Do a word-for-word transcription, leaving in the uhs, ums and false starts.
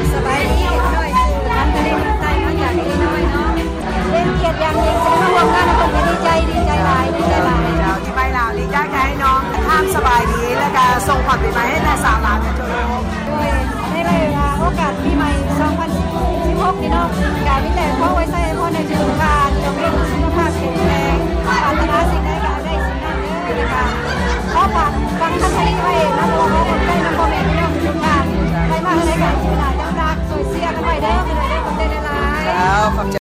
สบายดีน้อยคือทำทะเลมันใจมาจากที่น้อยเนาะเล่นเกียรติอย่างยิ่งจะได้ร่วมงานกับคนดีใจดีใจหลายดีใจหลายเราที่ไปเราดีใจให้น้องท่ามสบายดีและก็ส่งความดีมาให้แม่สาวหลานกันทุกคนด้วยในเวลาโอกาสปีใหม่สองพันสิบหกนี่เนาะการมีแต่เข้าไว้ใส่พ่อในชีวิตการจงมีสุขภาพแข็งแรงปรารถนาสิ่งใดก็ได้สิ่งนั้นเด้อนะคะขอฝากฟังท่านให้ไว้